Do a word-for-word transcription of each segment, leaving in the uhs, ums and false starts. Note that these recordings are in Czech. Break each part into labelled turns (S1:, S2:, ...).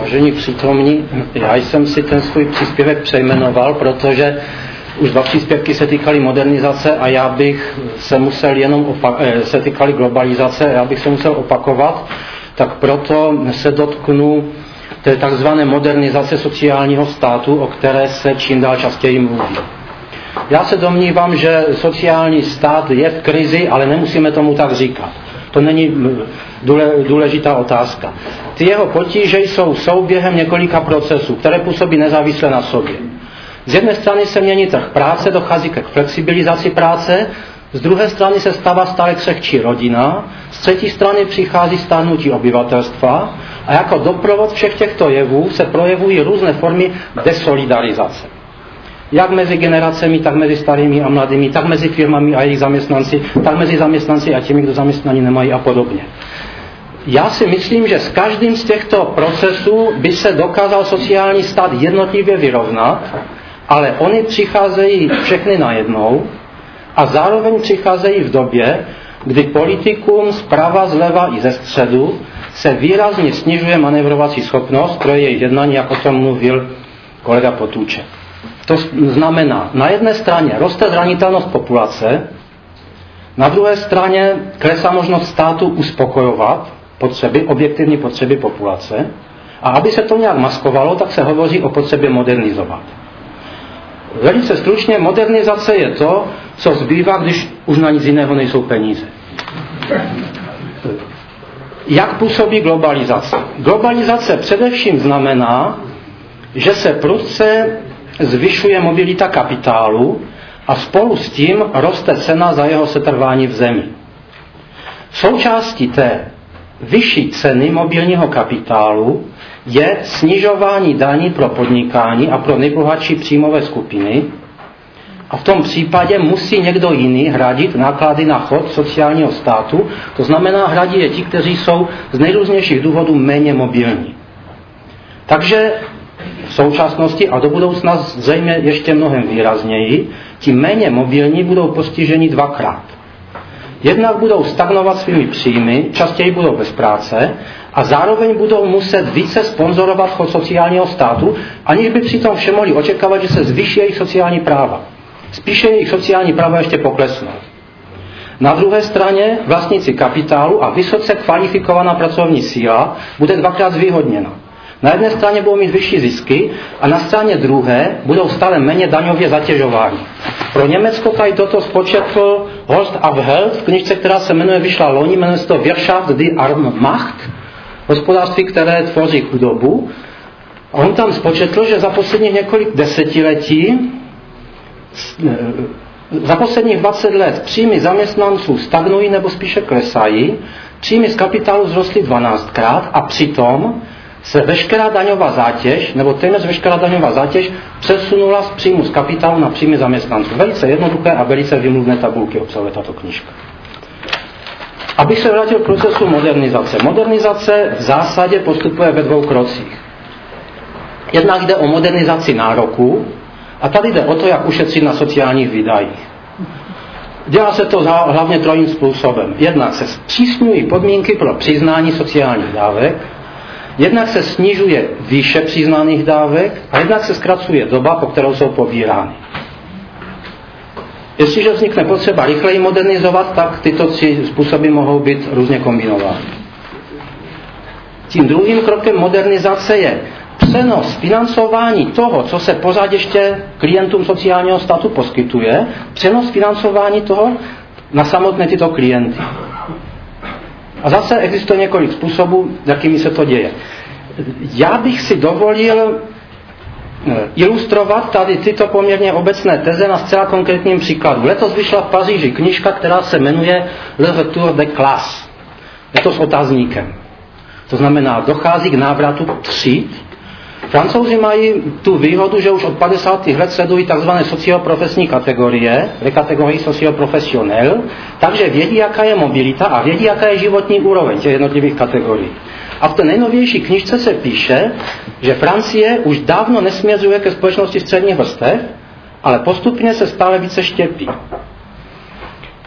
S1: Vážení přítomní, já jsem si ten svůj příspěvek přejmenoval, protože už dva příspěvky se týkaly modernizace a já bych se musel jenom opak- se týkaly globalizace, já bych se musel opakovat, tak proto se dotknu té takzvané modernizace sociálního státu, o které se čím dál častěji mluví. Já se domnívám, že sociální stát je v krizi, ale nemusíme tomu tak říkat. To není důležitá otázka. Ty jeho potíže jsou souběhem několika procesů, které působí nezávisle na sobě. Z jedné strany se mění trh práce, dochází ke flexibilizaci práce, z druhé strany se stává stále křehčí rodina, z třetí strany přichází stárnutí obyvatelstva a jako doprovod všech těchto jevů se projevují různé formy desolidarizace. Jak mezi generacemi, tak mezi starými a mladými, tak mezi firmami a jejich zaměstnanci, tak mezi zaměstnanci a těmi, kdo zaměstnání nemají a podobně. Já si myslím, že s každým z těchto procesů by se dokázal sociální stát jednotlivě vyrovnat, ale oni přicházejí všechny najednou a zároveň přicházejí v době, kdy politikům zprava, zleva i ze středu se výrazně snižuje manévrovací schopnost pro jejich jednání, jak o tom mluvil kolega Potůček. To znamená, na jedné straně roste zranitelnost populace, na druhé straně klesá možnost státu uspokojovat potřeby, objektivní potřeby populace a aby se to nějak maskovalo, tak se hovoří o potřebě modernizovat. Velice stručně, modernizace je to, co zbývá, když už na nic jiného nejsou peníze. Jak působí globalizace? Globalizace především znamená, že se prudce zvyšuje mobilita kapitálu a spolu s tím roste cena za jeho setrvání v zemi. Součástí té vyšší ceny mobilního kapitálu je snižování daní pro podnikání a pro nejbohatší příjmové skupiny a v tom případě musí někdo jiný hradit náklady na chod sociálního státu, to znamená hradí je ti, kteří jsou z nejrůznějších důvodů méně mobilní. Takže v současnosti a do budoucna zřejmě ještě mnohem výrazněji, ti méně mobilní budou postiženi dvakrát. Jednak budou stagnovat svými příjmy, častěji budou bez práce a zároveň budou muset více sponzorovat chod sociálního státu, aniž by přitom vše mohli očekávat, že se zvýší jejich sociální práva. Spíše jejich sociální práva ještě poklesnou. Na druhé straně vlastníci kapitálu a vysoce kvalifikovaná pracovní síla bude dvakrát zvýhodněna. Na jedné straně budou mít vyšší zisky a na straně druhé budou stále méně daňově zatěžováni. Pro Německo tady toto spočetl Horst Abheld v knižce, která se jmenuje, vyšla loni, jmenuje se to Wirtschaft die arme Macht, hospodářství, které tvoří chudobu. A on tam spočetl, že za posledních několik desetiletí, za posledních dvacet let příjmy zaměstnanců stagnují nebo spíše klesají, příjmy z kapitálu vzrostly dvanáctkrát a přitom se veškerá daňová zátěž, nebo téměř veškerá daňová zátěž přesunula z příjmu z kapitálu na příjmy zaměstnanců. Velice jednoduché a velice vymluvné tabulky obsahuje tato knížka. Abych se vrátil k procesu modernizace. Modernizace v zásadě postupuje ve dvou krocích. Jednak jde o modernizaci nároků a tady jde o to, jak ušetřit na sociálních výdajích. Dělá se to hlavně trojím způsobem. Jednak se zpřísňují podmínky pro přiznání sociálních dávek, jednak se snižuje výše přiznaných dávek a jednak se zkracuje doba, po kterou jsou pobírány. Jestliže vznikne potřeba rychleji modernizovat, tak tyto tři způsoby mohou být různě kombinovány. Tím druhým krokem modernizace je přenos financování toho, co se pořád ještě klientům sociálního státu poskytuje, přenos financování toho na samotné tyto klienty. A zase existuje několik způsobů, jakými se to děje. Já bych si dovolil ilustrovat tady tyto poměrně obecné teze na zcela konkrétním příkladu. Letos vyšla v Paříži knížka, která se jmenuje Le Retour des Classes. Je to s otazníkem. To znamená, dochází k návratu tříd. Francouzi mají tu výhodu, že už od padesátých let sledují tzv. Socioprofesní kategorie, kategorii socioprofessionnel, takže vědí, jaká je mobilita a vědí, jaká je životní úroveň těch jednotlivých kategorií. A v té nejnovější knižce se píše, že Francie už dávno nesměřuje ke společnosti středních vrstev, ale postupně se stále více štěpí.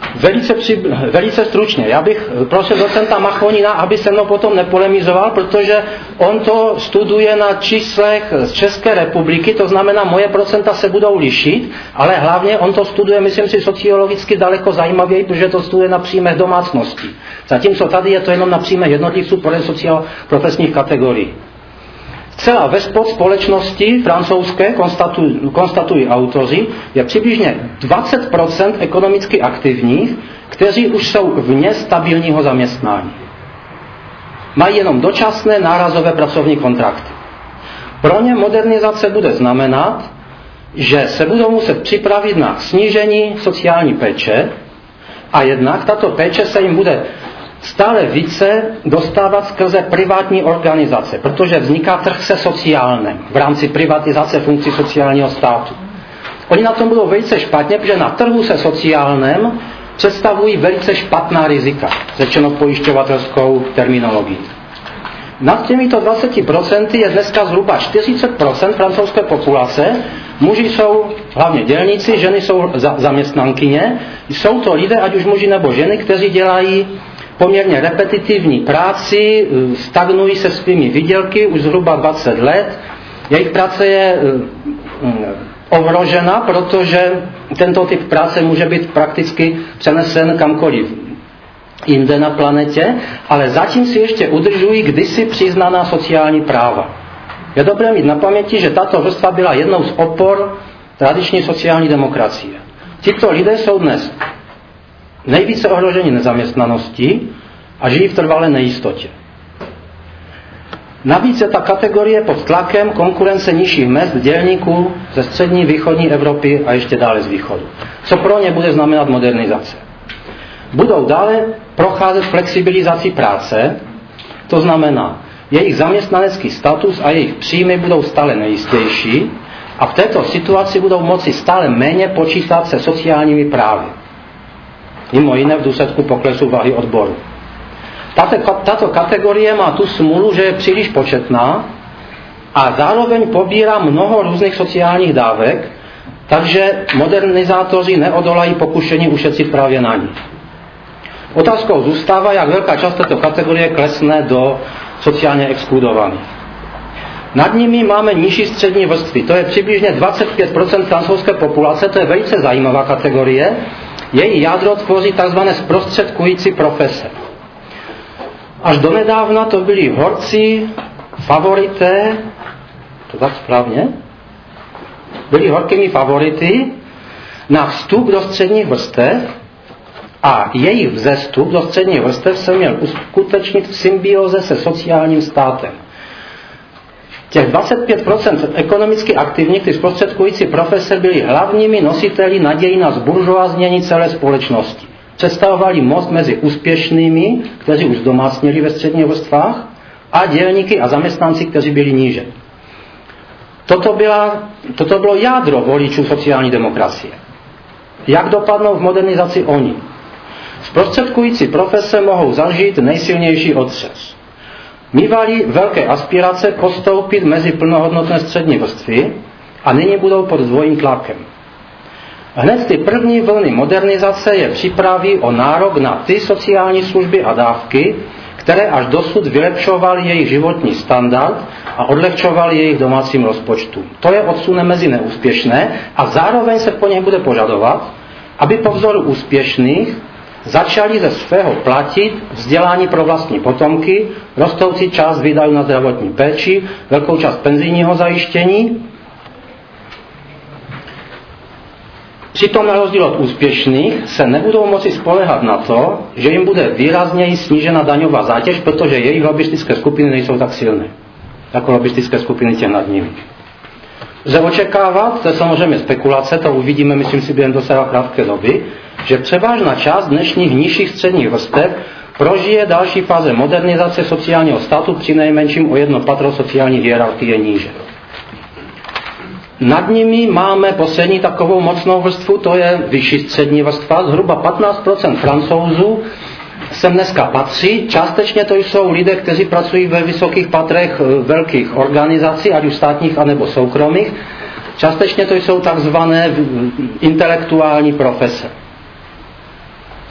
S1: Velice, při, velice stručně. Já bych prosil docenta Machonina, aby se mnou potom nepolemizoval, protože on to studuje na číslech z České republiky, to znamená, moje procenta se budou lišit, ale hlavně on to studuje, myslím si, sociologicky daleko zajímavěji, protože to studuje na příjmech domácností. Zatímco tady je to jenom na příjmech jednotlivců podle socioprofesních kategorií. Zcela ve spod společnosti francouzské, konstatují, konstatují autoři, je přibližně dvacet procent ekonomicky aktivních, kteří už jsou vně stabilního zaměstnání. Mají jenom dočasné nárazové pracovní kontrakty. Pro ně modernizace bude znamenat, že se budou muset připravit na snížení sociální péče a jednak tato péče se jim bude stále více dostávat skrze privátní organizace, protože vzniká trh se sociálním v rámci privatizace funkcí sociálního státu. Oni na tom budou velice špatně, protože na trhu se sociálním představují velice špatná rizika, řečeno pojišťovatelskou terminologií. Nad těmito dvaceti procenty je dneska zhruba čtyřicet procent francouzské populace. Muži jsou hlavně dělníci, ženy jsou zaměstnankyně. Jsou to lidé, ať už muži nebo ženy, kteří dělají poměrně repetitivní práci, stagnují se svými výdělky už zhruba dvacet let. Jejich práce je ohrožena, protože tento typ práce může být prakticky přenesen kamkoliv jinde na planetě, ale zatím si ještě udržují kdysi přiznaná sociální práva. Je dobré mít na paměti, že tato vrstva byla jednou z opor tradiční sociální demokracie. Tito lidé jsou dnes nejvíce ohroženi nezaměstnaností a žijí v trvalé nejistotě. Navíc je ta kategorie pod tlakem konkurence nižších mezd dělníků ze střední, východní Evropy a ještě dále z východu. Co pro ně bude znamenat modernizace? Budou dále procházet flexibilizací práce, to znamená, jejich zaměstnanecký status a jejich příjmy budou stále nejistější a v této situaci budou moci stále méně počítat se sociálními právy. Mimo jiné v důsledku poklesu váhy odboru. Tato, tato kategorie má tu smůlu, že je příliš početná a zároveň pobírá mnoho různých sociálních dávek, takže modernizátoři neodolají pokušení ušetřit právě na ní. Otázkou zůstává, jak velká část této kategorie klesne do sociálně exkludovaných. Nad nimi máme nižší střední vrstvy, to je přibližně dvacet pět procent francouzské populace, to je velice zajímavá kategorie. Její jádro tvoří tzv. Zprostředkující profese. Až donedávna to byli horci, favorité, to tak správně, byli horkými favority na vstup do středních vrstev a jejich vzestup do středních vrstev se měl uskutečnit v symbioze se sociálním státem. Těch dvacet pět procent ekonomicky aktivních, ty zprostředkující profese, byli hlavními nositeli naději na zburžoaznění celé společnosti. Představovali most mezi úspěšnými, kteří už zdomácněli ve středních vrstvách, a dělníky a zaměstnanci, kteří byli níže. Toto, byla, toto bylo jádro voličů sociální demokracie. Jak dopadnou v modernizaci oni? Zprostředkující profese mohou zažít nejsilnější otřes. Mívali velké aspirace postoupit mezi plnohodnotné střední vrstvy a nyní budou pod dvojím tlakem. Hned ty první vlny modernizace je připraví o nárok na ty sociální služby a dávky, které až dosud vylepšovaly jejich životní standard a odlehčovaly jejich domácím rozpočtům. To je odsune mezi neúspěšné a zároveň se po něch bude požadovat, aby po vzoru úspěšných začali ze svého platit vzdělání pro vlastní potomky, rostoucí část výdajů na zdravotní péči, velkou část penzijního zajištění. Přitom na rozdíl od úspěšných se nebudou moci spoléhat na to, že jim bude výrazněji snížena daňová zátěž, protože jejich lobbistické skupiny nejsou tak silné, jako lobbistické skupiny těch nad nimi. Lze očekávat, to je samozřejmě spekulace, to uvidíme, myslím si, během docela krátké doby, že převážná část dnešních nižších středních vrstev prožije další fáze modernizace sociálního státu, při nejmenším o jedno patro sociální hierarchie níže. Nad nimi máme poslední takovou mocnou vrstvu, to je vyšší střední vrstva, zhruba patnáct procent Francouzů sem dneska patří, částečně to jsou lidé, kteří pracují ve vysokých patrech velkých organizací, ať už státních, anebo soukromých, částečně to jsou takzvané intelektuální profese.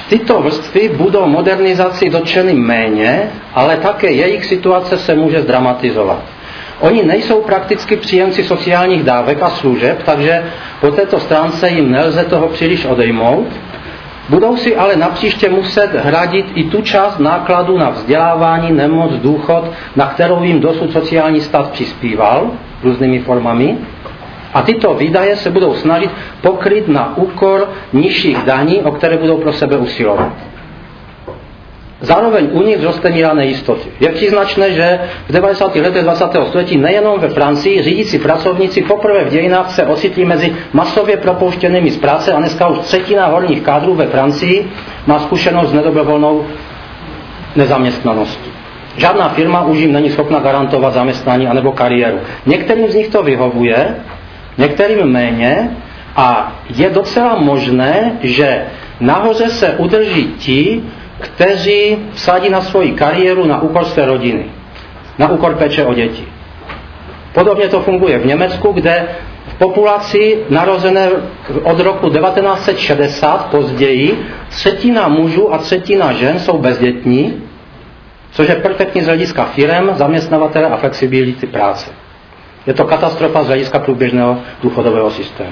S1: Tyto vrstvy budou modernizací dotčeny méně, ale také jejich situace se může zdramatizovat. Oni nejsou prakticky příjemci sociálních dávek a služeb, takže po této stránce jim nelze toho příliš odejmout. Budou si ale napříště muset hradit i tu část nákladů na vzdělávání, nemoc, důchod, na kterou jim dosud sociální stát přispíval různými formami. A tyto výdaje se budou snažit pokryt na úkor nižších daní, o které budou pro sebe usilovat. Zároveň u nich roste míra nejistoty. Je příznačné, že v devadesátých letech dvacátého století nejenom ve Francii řídící pracovníci poprvé v dějinách se ocitli mezi masově propouštěnými z práce a dneska už třetina horních kádrů ve Francii má zkušenost s nedobrovolnou nezaměstnaností. Žádná firma už jim není schopna garantovat zaměstnání anebo kariéru. Některým z nich to vyhovuje, některým méně a je docela možné, že nahoře se udrží ti, kteří vsadí na svoji kariéru na úkor své rodiny, na úkor péče o děti. Podobně to funguje v Německu, kde v populaci narozené od roku devatenáct set šedesát později třetina mužů a třetina žen jsou bezdětní, což je perfektní z hlediska firem, zaměstnavatele a flexibility práce. Je to katastrofa z hlediska průběžného důchodového systému.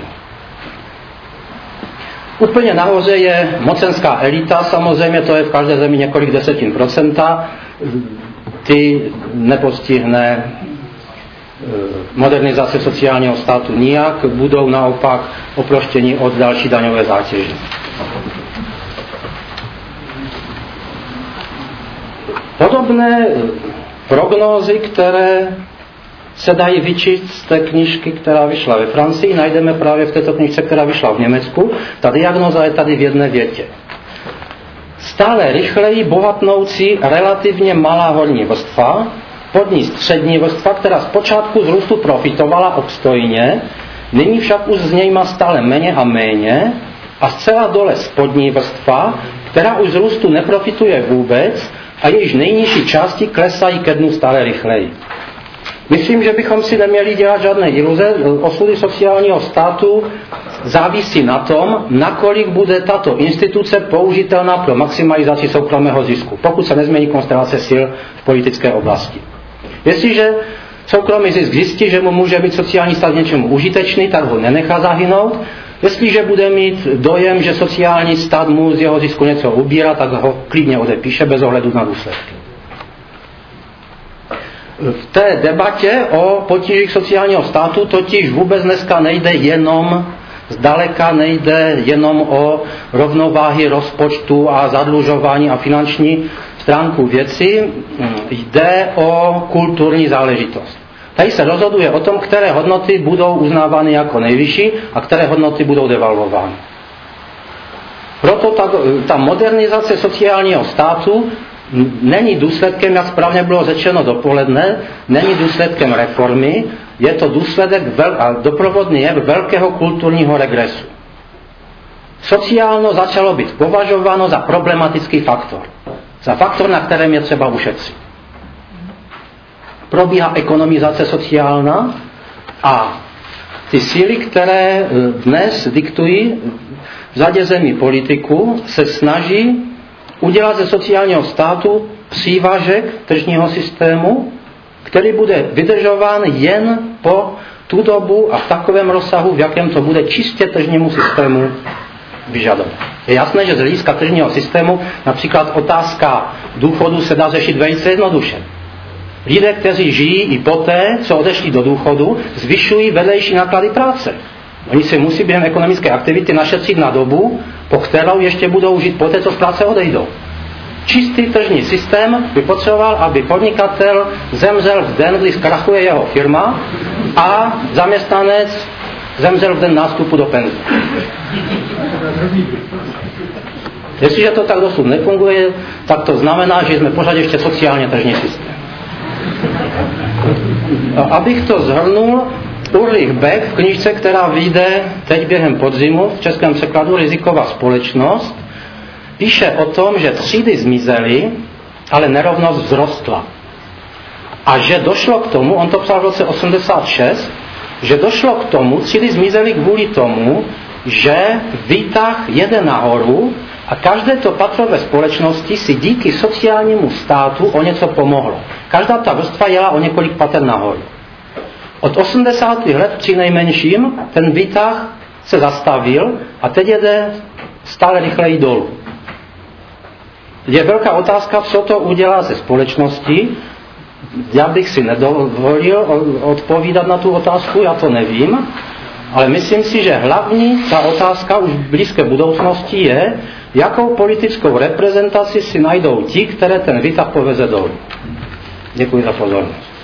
S1: Úplně nahoře je mocenská elita, samozřejmě to je v každé zemi několik desetin procenta, ty nepostihne modernizace sociálního státu nijak, budou naopak oproštěni od další daňové zátěže. Podobné prognózy, které se dají vyčíst z té knížky, která vyšla ve Francii, najdeme právě v této knížce, která vyšla v Německu. Ta diagnóza je tady v jedné větě. Stále rychleji bohatnoucí relativně malá horní vrstva, pod ní střední vrstva, která zpočátku z růstu profitovala obstojně, nyní však už z něj má stále méně a méně, a zcela dole spodní vrstva, která už z růstu neprofituje vůbec a jejíž nejnižší části klesají ke dnu stále rychleji. Myslím, že bychom si neměli dělat žádné iluze. Osudy sociálního státu závisí na tom, nakolik bude tato instituce použitelná pro maximalizaci soukromého zisku, pokud se nezmění konstelace sil v politické oblasti. Jestliže soukromý zisk zjistí, že mu může být sociální stát něčemu užitečný, tak ho nenechá zahynout. Jestliže bude mít dojem, že sociální stát mu z jeho zisku něco ubírá, tak ho klidně odepíše bez ohledu na důsledky. V té debatě o potížích sociálního státu totiž vůbec dneska nejde jenom, zdaleka nejde jenom o rovnováhy rozpočtu a zadlužování a finanční stránku věci, jde o kulturní záležitost. Tady se rozhoduje o tom, které hodnoty budou uznávány jako nejvyšší a které hodnoty budou devalvovány. Proto ta, ta modernizace sociálního státu není důsledkem, jak správně bylo řečeno dopoledne, není důsledkem reformy, je to důsledek vel, a doprovodný jev velkého kulturního regresu. Sociálno začalo být považováno za problematický faktor. Za faktor, na kterém je třeba ušetřit. Probíhá ekonomizace sociálna a ty síly, které dnes diktují v řadě zemí politiku, se snaží udělat ze sociálního státu přívažek tržního systému, který bude vydržován jen po tu dobu a v takovém rozsahu, v jakém to bude čistě tržnímu systému vyžadovat. Je jasné, že z hlediska tržního systému například otázka důchodu se dá řešit velice jednoduše. Lidé, kteří žijí i poté, co odešli do důchodu, zvyšují vedlejší náklady práce. Oni si musí během ekonomické aktivity našetřit na dobu, po kterou ještě budou žít poté, co z práce odejdou. Čistý tržní systém by potřeboval, aby podnikatel zemřel v den, kdy zkrachuje jeho firma, a zaměstnanec zemřel v den nástupu do penze. Jestliže to tak dosud nefunguje, tak to znamená, že jsme pořád ještě sociálně tržní systém. Abych to shrnul, Ulrich Beck v knížce, která vyjde teď během podzimu, v českém překladu Riziková společnost, píše o tom, že třídy zmizely, ale nerovnost vzrostla. A že došlo k tomu, on to psal v roce osmdesát šest, že došlo k tomu, třídy zmizely kvůli tomu, že výtah jede nahoru A každé to patro ve společnosti si díky sociálnímu státu o něco pomohlo. Každá ta vrstva jela o několik pater nahoru. Od osmdesátých let při nejmenším ten výtah se zastavil a teď jede stále rychleji dolů. Je velká otázka, co to udělá se společností. Já bych si nedovolil odpovídat na tu otázku, já to nevím, ale myslím si, že hlavní ta otázka už v blízké budoucnosti je, jakou politickou reprezentaci si najdou ti, které ten výtah poveze dolů. Děkuji za pozornost.